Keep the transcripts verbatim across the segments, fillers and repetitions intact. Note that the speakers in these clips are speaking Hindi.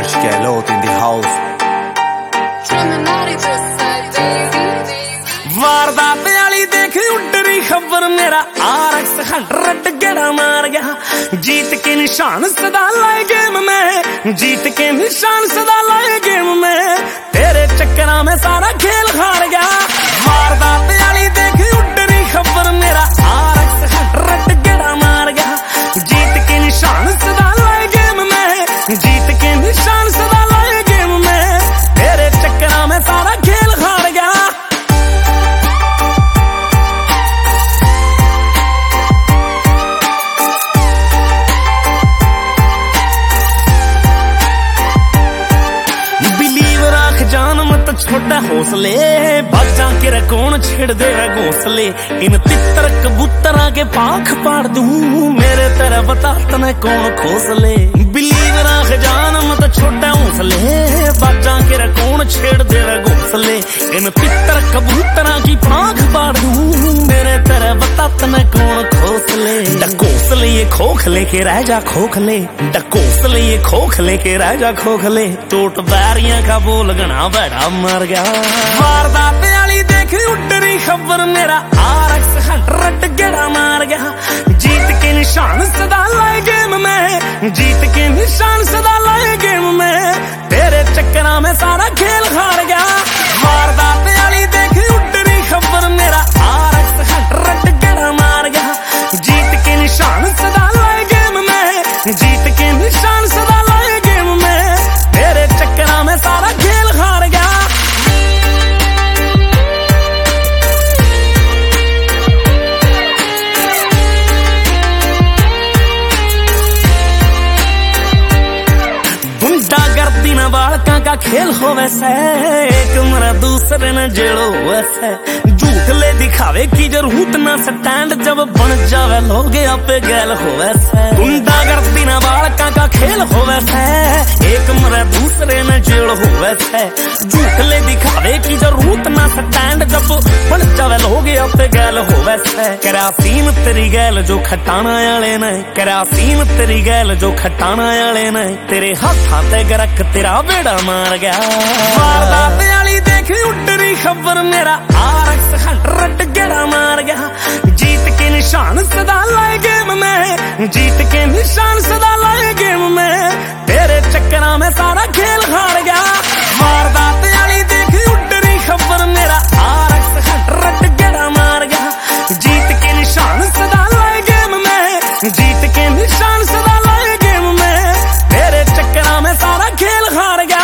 Harsh Gehlot in the house. वारदात वाली देख उडरी खबर मेरा आर एक्स हंड्रेड गेड़ा मार गया। जीत के निशान सदा लाए गेम में, जीत के निशान सदा लाए गेम में, तेरे चक्करा में सारा खेल हार गया। वारदात वाली देख उडरी खबर मेरा आर एक्स हंड्रेड गेड़ा मार गया। जीत के निशान सदा लाए गेम में, जीत के निशान सदा लाए गेम में, तेरे चक्करा में सारा खेल हार गया। जान मत छोटा हौसले, बाजा के कौन छेड़ दे घोंसले। इन तितर कबूतरा के पाख पाड़ दूं, मेरे तेरा बता तने कौन खोसले। बिलीव राख जान मत छोटा हौसले, बाजा के कौन छेड़ दे घोंसले। इन तितर कबूतरा की पाख पाड़ दूं, मेरे तेरा बता तने कौन खोसले। डकोसले ये खोखले के रह जा खोखले, डकोसले ये खोखले के रह जा खोखले। टोट बैरियां का बोल गना बड़ा मर गया। वारदात वाली देख उडरी खबर मेरा आर एक्स हंड्रेड गेड़ा मार गया। जीत के निशान सदा लाए गेम में, जीत के निशान सदा लाए गेम में, तेरे चक्करा में सारा खेल हार गया। वारदात वाली देख उडरी खबर मेरा आर एक्स हंड्रेड गेड़ा मार गया। जीत के निशान सदा लाए गेम में, जीत के निशान सदा लाए गेम में, तेरे चक्करा में सारा खेल हार गया। गुंडागर्दी न बालका का खेल हो वैसे, एक मरा दूसरे न जेड़ो वैसे। झूठ ले दिखावे की जरूरत ना स्टैंड, जब बन जावे लोग आपे गैल हो वैसे। गुंडागर्दी न बालका का खेल हो वैसे, एक मरा दूसरे न जेड़ो हो वैसे। झूठ ले दिखावे की जरूरत ना स्टैंड, जब बन जावे लोग आपे गैल हो वैसे। करासीन तेरी गैल जो खटाना आले ने, करासीन तेरी गैल जो खटाना आले ने, तेरे हाथां ते गरक तेरा बेड़ा मार गया। वारदात वाली देख उडरी खबर मेरा आर एक्स हंड्रेड गेड़ा मार गया। जीत के निशान सदा लाए गेम में, जीत के निशान सदा लाए गेम में, तेरे चक्करा में सारा खेल हार गया। वारदात वाली देख उडरी खबर मेरा आर एक्स हंड्रेड गेड़ा मार गया। जीत के निशान सदा लाए गेम में, जीत के निशान सदा लाए गेम में, तेरे चक्करा में सारा खेल हार गया।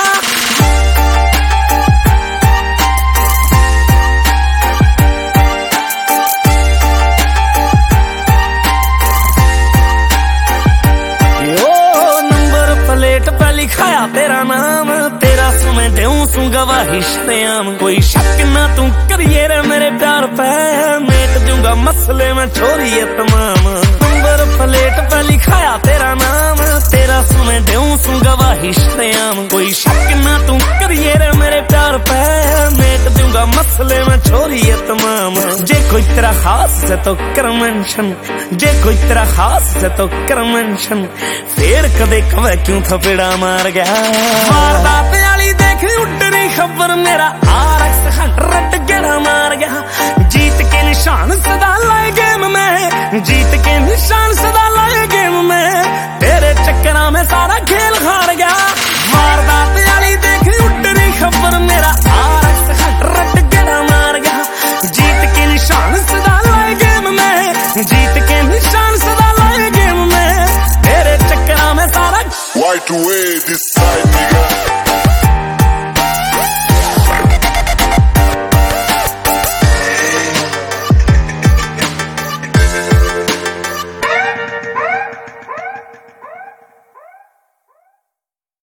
प्लेट पे लिखाया तेरा नाम, तेरा सुने देऊं सू गवाही श्रेयाम। कोई शक ना तू करिए रे मेरे प्यार पे, मेट दूंगा मसले में छोड़िए तमाम। नंबर प्लेट पे लिखाया तेरा नाम, तेरा सुने देऊं सू गवाही श्रेयाम। कोई शक ना तू करिए रे मेरे प्यार पे, मेट दूंगा मसले में छोड़िए तमाम। जे कोई तेरा खास है तो कर मेंशन, जे कोई तेरा खास है तो कर मेंशन, फिर कदे कवे क्यों थपेड़ा मार गया। वारदात वाली देख उडरी खबर मेरा आर एक्स हंड्रेड गेड़ा मार गया। जीत के निशान सदा लाए गेम में, जीत के निशान सदा लाए गेम में, तेरे चक्करा में सारा खेल हार गया। वारदात वाली देख उडरी खबर मेरा आर एक्स हंड्रेड गेड़ा मार गया। जीत के निशान सदा लाए गेम में, जीत के निशान सदा लाए गेम में, तेरे चक्करा में सारा Why to way this side, nigga?